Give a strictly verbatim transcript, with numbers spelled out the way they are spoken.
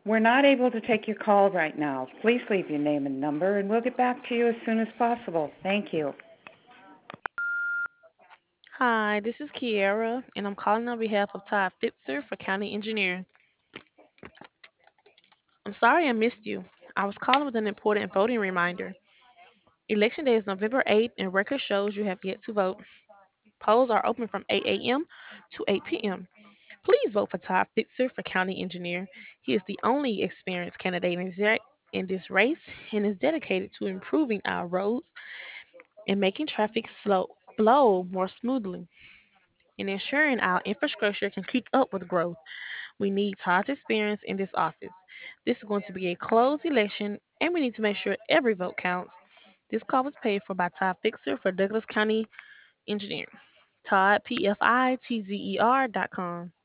We're not able to take your call right now. Please leave your name and number, and we'll get back to you as soon as possible. Thank you. Hi, this is Kiera, and I'm calling on behalf of Todd Fitzer for County Engineer. I'm sorry I missed you. I was calling with an important voting reminder. Election day is November eighth, and record shows you have yet to vote. Polls are open from eight a m to eight p m. Please vote for Todd Fitzer for County Engineer. He is the only experienced candidate in this in this race and is dedicated to improving our roads and making traffic slow flow more smoothly and ensuring our infrastructure can keep up with growth. We need Todd's experience in this office. This is going to be a closed election, and we need to make sure every vote counts. This call was paid for by Todd Fixer for Douglas County Engineering. Todd, P F I T Z E R dot com.